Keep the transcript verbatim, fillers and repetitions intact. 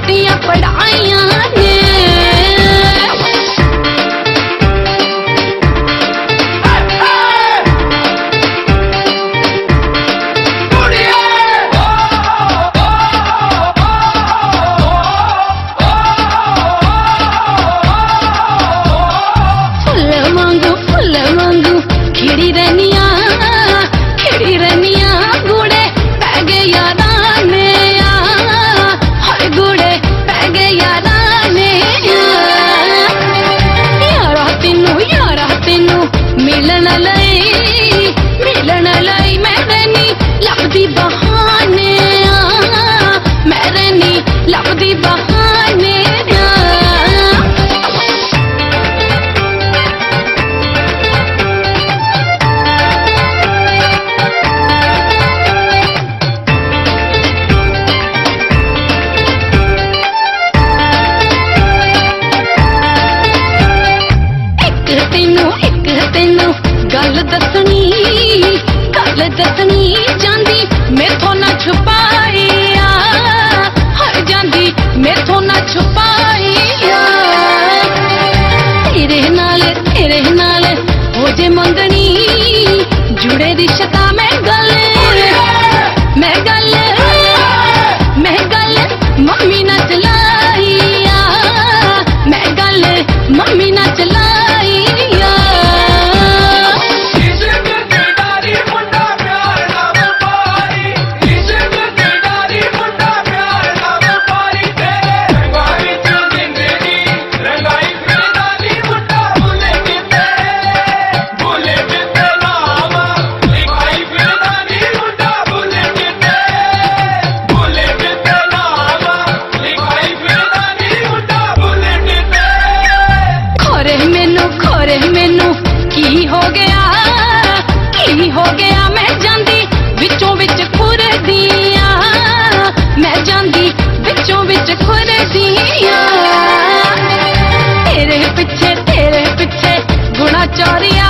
छुट्टियां पढ़ाइयां ने खिड़ी रहनिया खिड़ी रहनिया गुड़े पै गए यारा ने हर गुड़े पै गए यारा ने यारा तेनू यारा तेनू मिलन लई मिलन लई मैं रहनी लभदी बहाने मैं रहनी लभदी बहाने गल दसनी गल दसनी जांदी मेथों ना छुपाइया हर जांदी मेथों ना छुपाइया तेरे नाल तेरे नाल हो जे मंगनी जुड़े रिश्ता मैं गल मैं गल मैं गल मम्मी ना चलाइया मैं गल मम्मी ना चलाइया मैनू की हो गया की हो गया मैं जांदी विचों विच खुरदियां मैं जांदी विचों विच खुरदियां तेरे पिछे तेरे पिछे गुणा चोरिया